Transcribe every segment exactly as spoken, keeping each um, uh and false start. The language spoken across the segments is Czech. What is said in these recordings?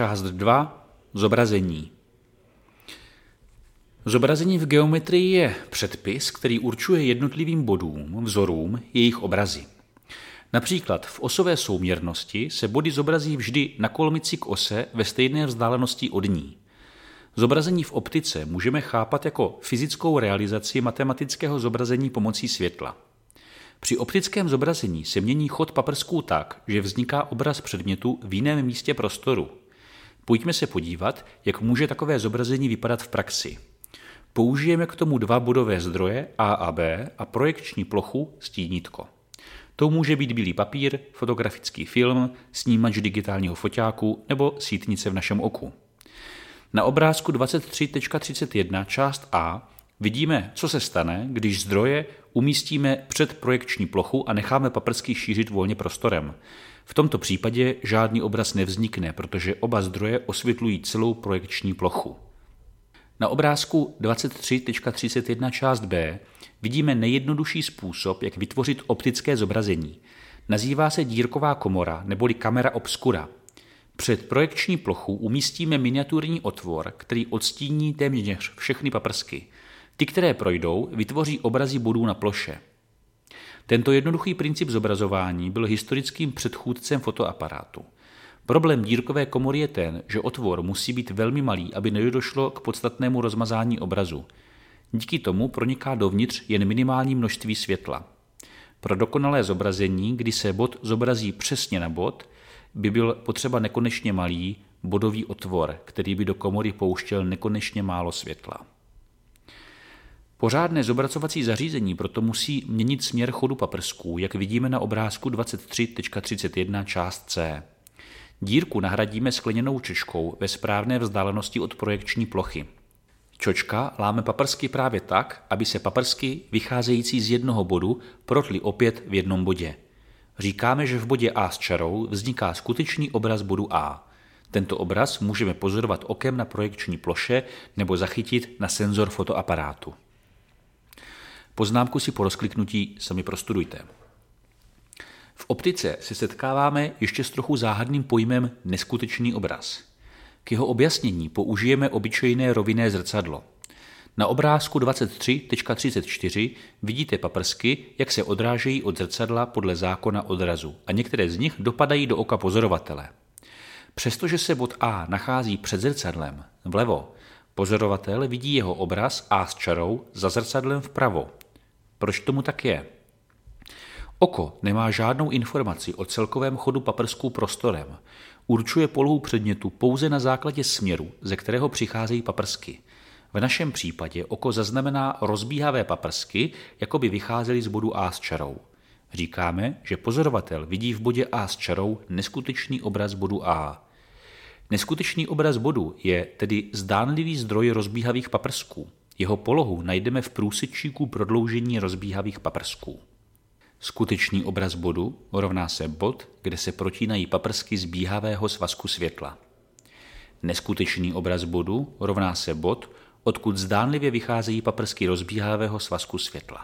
Část dva. Zobrazení. Zobrazení v geometrii je předpis, který určuje jednotlivým bodům, vzorům, jejich obrazy. Například v osové souměrnosti se body zobrazí vždy na kolmici k ose ve stejné vzdálenosti od ní. Zobrazení v optice můžeme chápat jako fyzickou realizaci matematického zobrazení pomocí světla. Při optickém zobrazení se mění chod paprsků tak, že vzniká obraz předmětu v jiném místě prostoru. Pojďme se podívat, jak může takové zobrazení vypadat v praxi. Použijeme k tomu dva bodové zdroje A a B a projekční plochu stínítko. To může být bílý papír, fotografický film, snímač digitálního foťáku nebo sítnice v našem oku. Na obrázku dvacet tři tečka třicet jedna část A vidíme, co se stane, když zdroje umístíme před projekční plochu a necháme paprsky šířit volně prostorem. V tomto případě žádný obraz nevznikne, protože oba zdroje osvětlují celou projekční plochu. Na obrázku dvacet tři tečka třicet jedna část B vidíme nejjednodušší způsob, jak vytvořit optické zobrazení. Nazývá se dírková komora neboli kamera obscura. Před projekční plochu umístíme miniaturní otvor, který odstíní téměř všechny paprsky. Ty, které projdou, vytvoří obrazy bodů na ploše. Tento jednoduchý princip zobrazování byl historickým předchůdcem fotoaparátu. Problém dírkové komory je ten, že otvor musí být velmi malý, aby nedošlo k podstatnému rozmazání obrazu. Díky tomu proniká dovnitř jen minimální množství světla. Pro dokonalé zobrazení, kdy se bod zobrazí přesně na bod, by byl potřeba nekonečně malý bodový otvor, který by do komory pouštěl nekonečně málo světla. Pořádné zobrazovací zařízení proto musí měnit směr chodu paprsků, jak vidíme na obrázku dvacet tři tečka třicet jedna část C. Dírku nahradíme skleněnou čočkou ve správné vzdálenosti od projekční plochy. Čočka láme paprsky právě tak, aby se paprsky vycházející z jednoho bodu protly opět v jednom bodě. Říkáme, že v bodě A s čarou vzniká skutečný obraz bodu A. Tento obraz můžeme pozorovat okem na projekční ploše nebo zachytit na senzor fotoaparátu. Poznámku si po rozkliknutí sami prostudujte. V optice se setkáváme ještě s trochu záhadným pojmem neskutečný obraz. K jeho objasnění použijeme obyčejné rovinné zrcadlo. Na obrázku dvacet tři tečka třicet čtyři vidíte paprsky, jak se odrážejí od zrcadla podle zákona odrazu a některé z nich dopadají do oka pozorovatele. Přestože se bod A nachází před zrcadlem vlevo, pozorovatel vidí jeho obraz A s čarou za zrcadlem vpravo. Proč tomu tak je? Oko nemá žádnou informaci o celkovém chodu paprsků prostorem. Určuje polohu předmětu pouze na základě směru, ze kterého přicházejí paprsky. V našem případě oko zaznamená rozbíhavé paprsky, jako by vycházely z bodu A s čarou. Říkáme, že pozorovatel vidí v bodě A s čarou neskutečný obraz bodu A. Neskutečný obraz bodu je tedy zdánlivý zdroj rozbíhavých paprsků. Jeho polohu najdeme v průsečíku prodloužení rozbíhavých paprsků. Skutečný obraz bodu rovná se bod, kde se protínají paprsky zbíhavého svazku světla. Neskutečný obraz bodu rovná se bod, odkud zdánlivě vycházejí paprsky rozbíhavého svazku světla.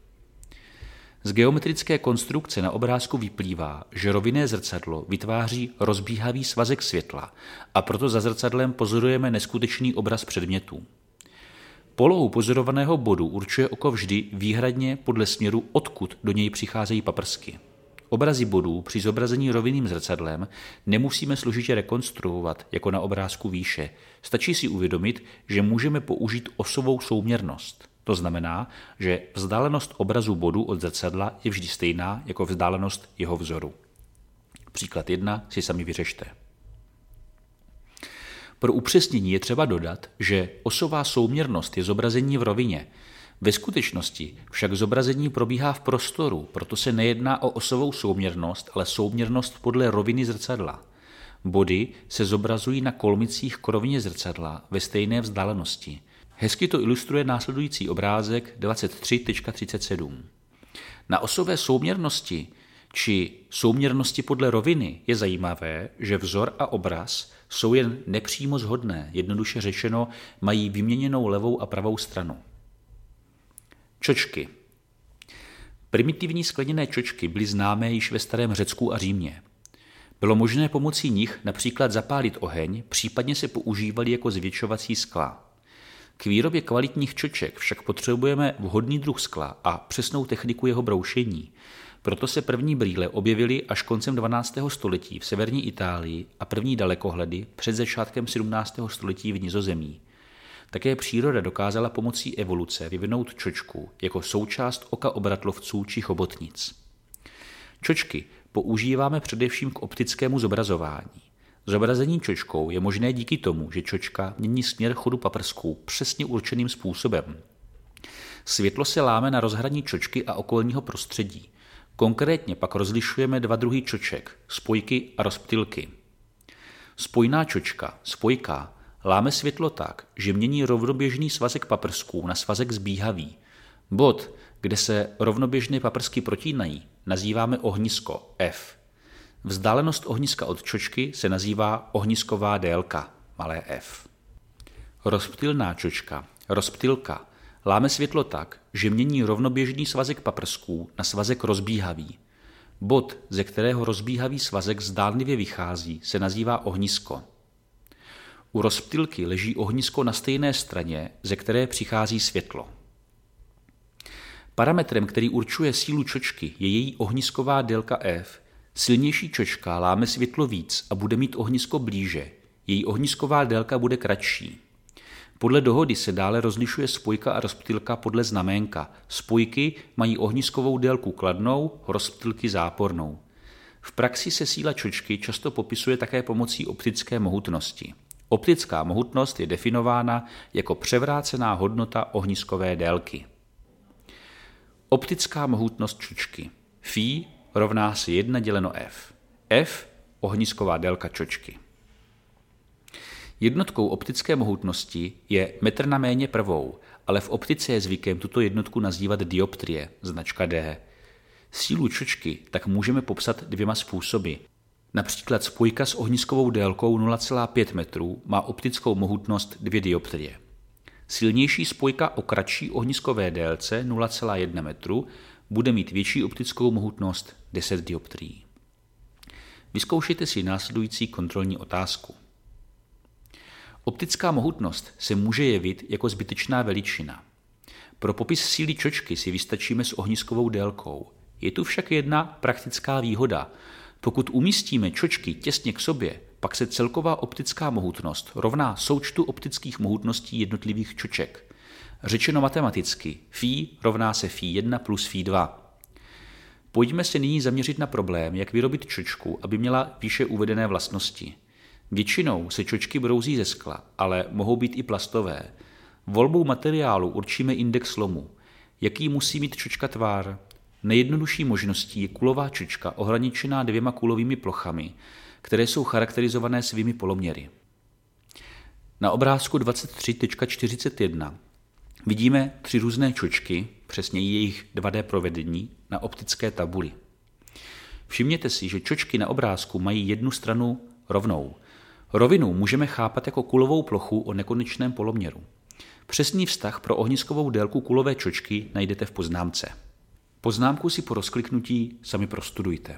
Z geometrické konstrukce na obrázku vyplývá, že rovinné zrcadlo vytváří rozbíhavý svazek světla a proto za zrcadlem pozorujeme neskutečný obraz předmětů. Polohu pozorovaného bodu určuje oko vždy výhradně podle směru, odkud do něj přicházejí paprsky. Obrazy bodů při zobrazení rovinným zrcadlem nemusíme složitě rekonstruovat, jako na obrázku výše. Stačí si uvědomit, že můžeme použít osovou souměrnost. To znamená, že vzdálenost obrazu bodu od zrcadla je vždy stejná jako vzdálenost jeho vzoru. Příklad jedna si sami vyřešte. Pro upřesnění je třeba dodat, že osová souměrnost je zobrazení v rovině. Ve skutečnosti však zobrazení probíhá v prostoru, proto se nejedná o osovou souměrnost, ale souměrnost podle roviny zrcadla. Body se zobrazují na kolmicích k rovině zrcadla ve stejné vzdálenosti. Hezky to ilustruje následující obrázek dvacet tři tečka třicet sedm. Na osové souměrnosti či souměrnosti podle roviny je zajímavé, že vzor a obraz jsou jen nepřímo shodné, jednoduše řečeno mají vyměněnou levou a pravou stranu. Čočky. Primitivní skleněné čočky byly známé již ve starém Řecku a Římě. Bylo možné pomocí nich například zapálit oheň, případně se používali jako zvětšovací skla. K výrobě kvalitních čoček však potřebujeme vhodný druh skla a přesnou techniku jeho broušení. Proto se první brýle objevily až koncem dvanáctého století v severní Itálii a první dalekohledy před začátkem sedmnáctého století v Nizozemí. Také příroda dokázala pomocí evoluce vyvinout čočku jako součást oka obratlovců či chobotnic. Čočky používáme především k optickému zobrazování. Zobrazení čočkou je možné díky tomu, že čočka mění směr chodu paprsků přesně určeným způsobem. Světlo se láme na rozhraní čočky a okolního prostředí. Konkrétně pak rozlišujeme dva druhy čoček, spojky a rozptylky. Spojná čočka, spojka, láme světlo tak, že mění rovnoběžný svazek paprsků na svazek zbíhavý. Bod, kde se rovnoběžné paprsky protínají, nazýváme ohnisko F. Vzdálenost ohniska od čočky se nazývá ohnisková délka, malé f. Rozptylná čočka, rozptylka, láme světlo tak, že mění rovnoběžný svazek paprsků na svazek rozbíhavý. Bod, ze kterého rozbíhavý svazek zdánlivě vychází, se nazývá ohnisko. U rozptylky leží ohnisko na stejné straně, ze které přichází světlo. Parametrem, který určuje sílu čočky, je její ohnisková délka F. Silnější čočka láme světlo víc a bude mít ohnisko blíže. Její ohnisková délka bude kratší. Podle dohody se dále rozlišuje spojka a rozptylka podle znaménka. Spojky mají ohniskovou délku kladnou, rozptylky zápornou. V praxi se síla čočky často popisuje také pomocí optické mohutnosti. Optická mohutnost je definována jako převrácená hodnota ohniskové délky. Optická mohutnost čočky. Φ rovná se jedna děleno F. F ohnisková délka čočky. Jednotkou optické mohutnosti je metr na méně prvou, ale v optice je zvykem tuto jednotku nazývat dioptrie, značka D. Sílu čočky tak můžeme popsat dvěma způsoby. Například spojka s ohniskovou délkou nula celá pět metrů má optickou mohutnost dvě dioptrie. Silnější spojka o kratší ohniskové délce nula celá jedna metru bude mít větší optickou mohutnost deset dioptrií. Vyzkoušejte si následující kontrolní otázku. Optická mohutnost se může jevit jako zbytečná veličina. Pro popis síly čočky si vystačíme s ohniskovou délkou. Je tu však jedna praktická výhoda. Pokud umístíme čočky těsně k sobě, pak se celková optická mohutnost rovná součtu optických mohutností jednotlivých čoček. Řečeno matematicky, Φ rovná se Φ jedna plus Φ dva. Pojďme se nyní zaměřit na problém, jak vyrobit čočku, aby měla výše uvedené vlastnosti. Většinou se čočky brouzí ze skla, ale mohou být i plastové. Volbou materiálu určíme index lomu. Jaký musí mít čočka tvar? Nejjednodušší možností je kulová čočka ohraničená dvěma kulovými plochami, které jsou charakterizované svými poloměry. Na obrázku dvacet tři tečka čtyřicet jedna vidíme tři různé čočky, přesně jejich dva dé provedení, na optické tabuli. Všimněte si, že čočky na obrázku mají jednu stranu rovnou. Rovinu můžeme chápat jako kulovou plochu o nekonečném poloměru. Přesný vztah pro ohniskovou délku kulové čočky najdete v poznámce. Poznámku si po rozkliknutí sami prostudujte.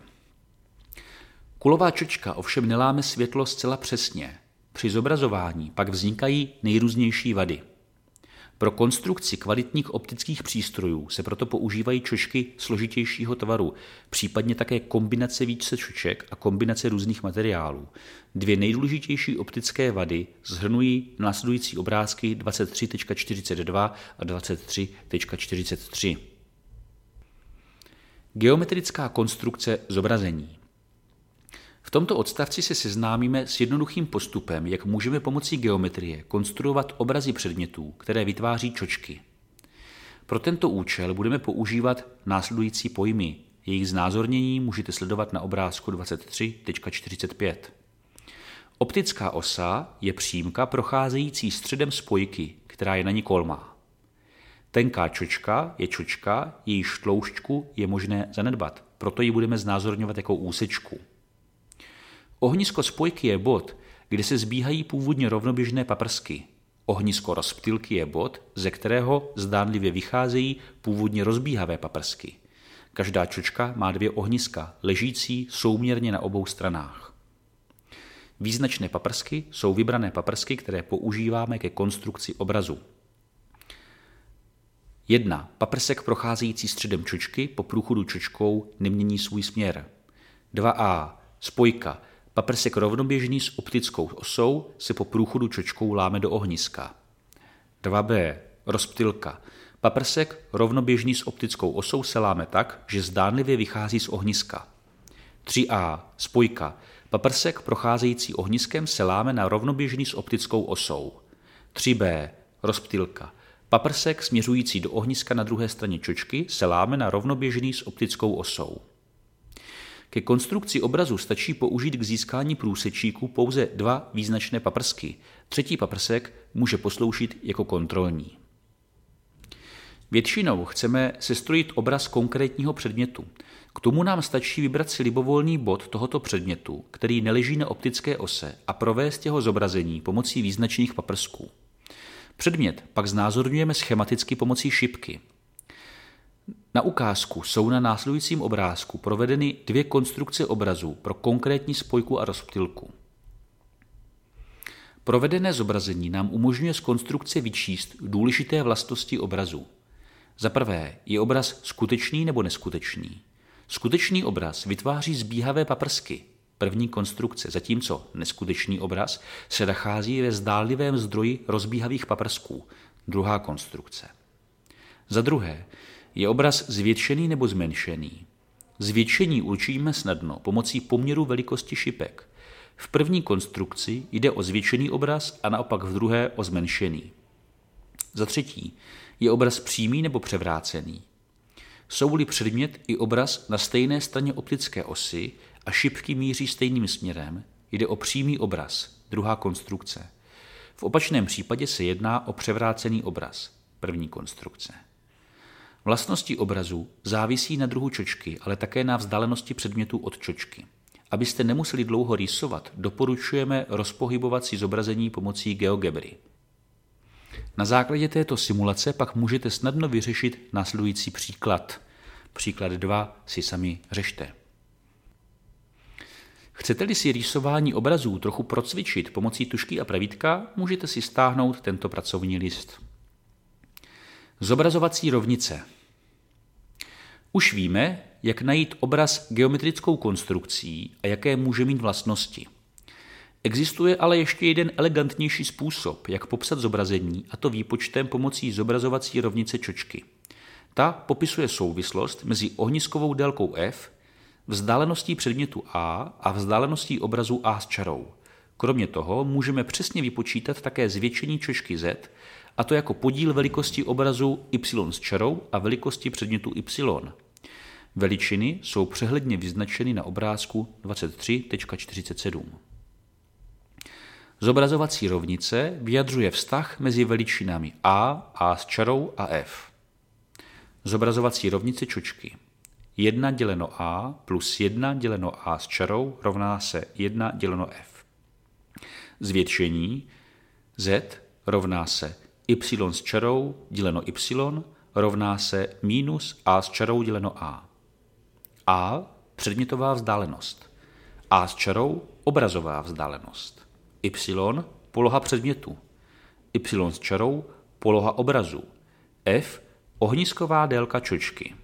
Kulová čočka ovšem neláme světlo zcela přesně. Při zobrazování pak vznikají nejrůznější vady. Pro konstrukci kvalitních optických přístrojů se proto používají čočky složitějšího tvaru, případně také kombinace více čoček a kombinace různých materiálů. Dvě nejdůležitější optické vady shrnují následující obrázky dvacet tři tečka čtyřicet dva a dvacet tři tečka čtyřicet tři. Geometrická konstrukce zobrazení. V tomto odstavci se seznámíme s jednoduchým postupem, jak můžeme pomocí geometrie konstruovat obrazy předmětů, které vytváří čočky. Pro tento účel budeme používat následující pojmy. Jejich znázornění můžete sledovat na obrázku dvacet tři tečka čtyřicet pět. Optická osa je přímka procházející středem spojky, která je na ní kolmá. Tenká čočka je čočka, jejíž tloušťku je možné zanedbat, proto ji budeme znázorňovat jako úsečku. Ohnisko spojky je bod, kde se zbíhají původně rovnoběžné paprsky. Ohnisko rozptylky je bod, ze kterého zdánlivě vycházejí původně rozbíhavé paprsky. Každá čočka má dvě ohniska, ležící souměrně na obou stranách. Význačné paprsky jsou vybrané paprsky, které používáme ke konstrukci obrazu. jedna. Paprsek procházející středem čočky po průchodu čočkou nemění svůj směr. dva a. Spojka. Paprsek rovnoběžný s optickou osou se po průchodu čočkou láme do ohniska. dva b. Rozptylka. Paprsek rovnoběžný s optickou osou se láme tak, že zdánlivě vychází z ohniska. tři a. Spojka. Paprsek procházející ohniskem se láme na rovnoběžný s optickou osou. tři b. Rozptylka. Paprsek směřující do ohniska na druhé straně čočky se láme na rovnoběžný s optickou osou. Ke konstrukci obrazu stačí použít k získání průsečíku pouze dva význačné paprsky. Třetí paprsek může posloužit jako kontrolní. Většinou chceme sestrojit obraz konkrétního předmětu. K tomu nám stačí vybrat si libovolný bod tohoto předmětu, který neleží na optické ose, a provést jeho zobrazení pomocí význačných paprsků. Předmět pak znázorňujeme schematicky pomocí šipky. Na ukázku jsou na následujícím obrázku provedeny dvě konstrukce obrazu pro konkrétní spojku a rozptylku. Provedené zobrazení nám umožňuje z konstrukce vyčíst důležité vlastnosti obrazu. Za prvé, je obraz skutečný nebo neskutečný. Skutečný obraz vytváří zbíhavé paprsky, první konstrukce, zatímco neskutečný obraz se nachází ve zdánlivém zdroji rozbíhavých paprsků, druhá konstrukce. Za druhé, je obraz zvětšený nebo zmenšený. Zvětšení určíme snadno pomocí poměru velikosti šipek. V první konstrukci jde o zvětšený obraz a naopak v druhé o zmenšený. Za třetí, je obraz přímý nebo převrácený. Jsou-li předmět i obraz na stejné straně optické osy a šipky míří stejným směrem, jde o přímý obraz, druhá konstrukce. V opačném případě se jedná o převrácený obraz, první konstrukce. Vlastnosti obrazu závisí na druhu čočky, ale také na vzdálenosti předmětu od čočky. Abyste nemuseli dlouho rýsovat, doporučujeme rozpohybovat si zobrazení pomocí GeoGebry. Na základě této simulace pak můžete snadno vyřešit následující příklad. Příklad dva si sami řešte. Chcete-li si rýsování obrazů trochu procvičit pomocí tužky a pravítka, můžete si stáhnout tento pracovní list. Zobrazovací rovnice. Už víme, jak najít obraz geometrickou konstrukcí a jaké může mít vlastnosti. Existuje ale ještě jeden elegantnější způsob, jak popsat zobrazení, a to výpočtem pomocí zobrazovací rovnice čočky. Ta popisuje souvislost mezi ohniskovou délkou f, vzdáleností předmětu a a vzdáleností obrazu a s čarou. Kromě toho můžeme přesně vypočítat také zvětšení čočky z, a to jako podíl velikosti obrazu y s čarou a velikosti předmětu y. Veličiny jsou přehledně vyznačeny na obrázku dvacet tři tečka čtyřicet sedm. Zobrazovací rovnice vyjadřuje vztah mezi veličinami a, a s čarou a f. Zobrazovací rovnice čočky. jedna děleno a plus jedna děleno a s čarou rovná se jedna děleno f. Zvětšení z rovná se y s čarou děleno y rovná se minus a s čarou děleno a. A předmětová vzdálenost. A s čarou obrazová vzdálenost. Y poloha předmětu. Y s čarou poloha obrazu. F ohnisková délka čočky.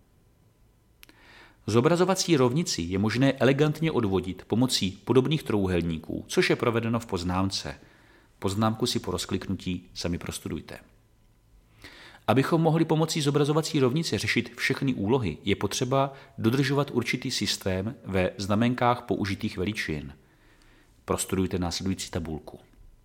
Zobrazovací rovnici je možné elegantně odvodit pomocí podobných trojúhelníků, což je provedeno v poznámce. Poznámku si po rozkliknutí sami prostudujte. Abychom mohli pomocí zobrazovací rovnice řešit všechny úlohy, je potřeba dodržovat určitý systém ve znamenkách použitých veličin. Prostudujte následující tabulku.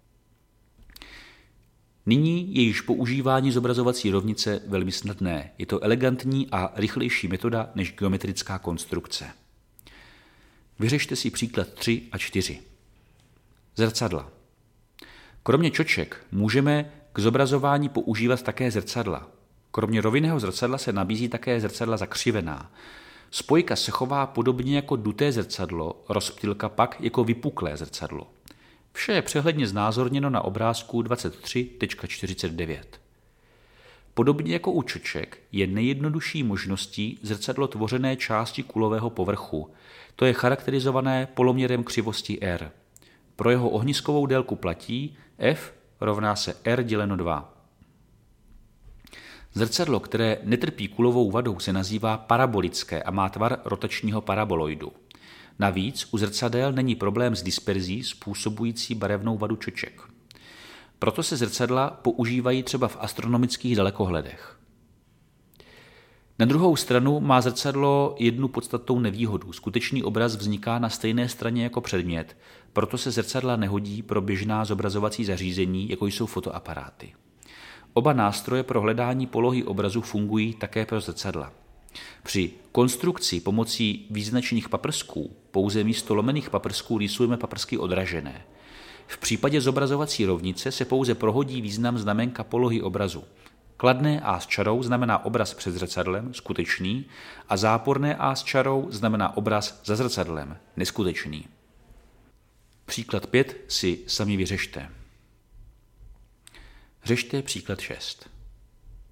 Nyní je již používání zobrazovací rovnice velmi snadné. Je to elegantní a rychlejší metoda než geometrická konstrukce. Vyřešte si příklad tři a čtyři. Zrcadla. Kromě čoček můžeme k zobrazování používat také zrcadla. Kromě rovinného zrcadla se nabízí také zrcadla zakřivená. Spojka se chová podobně jako duté zrcadlo, rozptylka pak jako vypuklé zrcadlo. Vše je přehledně znázorněno na obrázku dvacet tři tečka čtyřicet devět. Podobně jako u čoček je nejjednodušší možností zrcadlo tvořené části kulového povrchu. To je charakterizované poloměrem křivosti R. Pro jeho ohniskovou délku platí F rovná se R děleno dva. Zrcadlo, které netrpí kulovou vadou, se nazývá parabolické a má tvar rotačního paraboloidu. Navíc u zrcadel není problém s disperzí způsobující barevnou vadu čoček. Proto se zrcadla používají třeba v astronomických dalekohledech. Na druhou stranu má zrcadlo jednu podstatnou nevýhodu. Skutečný obraz vzniká na stejné straně jako předmět, proto se zrcadla nehodí pro běžná zobrazovací zařízení, jako jsou fotoaparáty. Oba nástroje pro hledání polohy obrazu fungují také pro zrcadla. Při konstrukci pomocí význačných paprsků pouze místo lomených paprsků rýsujeme paprsky odražené. V případě zobrazovací rovnice se pouze prohodí význam znamenka polohy obrazu. Kladné A s čarou znamená obraz před zrcadlem, skutečný, a záporné A s čarou znamená obraz za zrcadlem, neskutečný. Příklad pět si sami vyřešte. Řešte příklad šest.